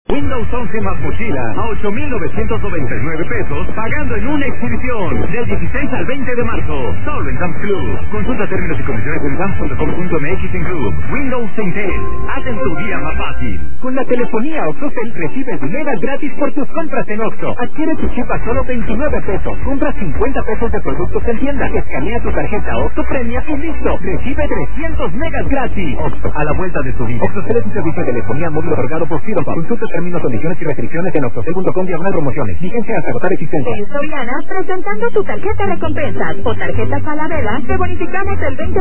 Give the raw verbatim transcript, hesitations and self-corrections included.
Windows once más mochila a ocho mil novecientos noventa y nueve pesos, pagando en una exhibición del dieciséis al veinte de marzo. Solo en Dams Club. Consulta términos y condiciones en dams punto com punto m x en Club. Windows Intel. Hacen tu día más fácil. Con la telefonía OxxoCell recibes megas gratis por tus compras en Oxxo. Adquiere tu chip a solo veintinueve pesos. Compra cincuenta pesos de productos en tienda. Escanea tu tarjeta Oxxo Premia y listo. Recibe trescientos megas gratis. Oxxo, a la vuelta de tu vida. OxxoCell es un servicio de telefonía móvil otorgado por Fidopa. Consulta términos, condiciones y restricciones en oxxocell punto com diagonal promociones. Vigencia hasta agotar existencia. En Soriana, presentando tu tarjeta recompensas o tarjeta Falabella, te bonificamos el veinte